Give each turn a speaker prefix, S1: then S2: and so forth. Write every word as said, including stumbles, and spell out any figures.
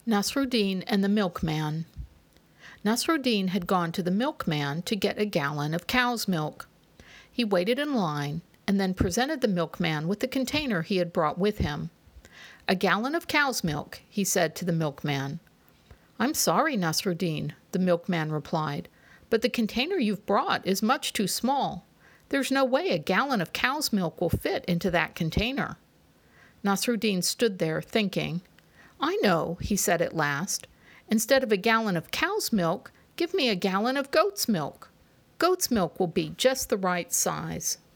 S1: Nasruddin and the Milkman. Nasruddin had gone to the milkman to get a gallon of cow's milk. He waited in line and then presented the milkman with the container he had brought with him. "A gallon of cow's milk," he said to the milkman. "I'm sorry, Nasruddin," the milkman replied, "but the container you've brought is much too small. There's no way a gallon of cow's milk will fit into that container." Nasruddin stood there thinking. "I know," he said at last. "Instead of a gallon of cow's milk, give me a gallon of goat's milk. Goat's milk will be just the right size."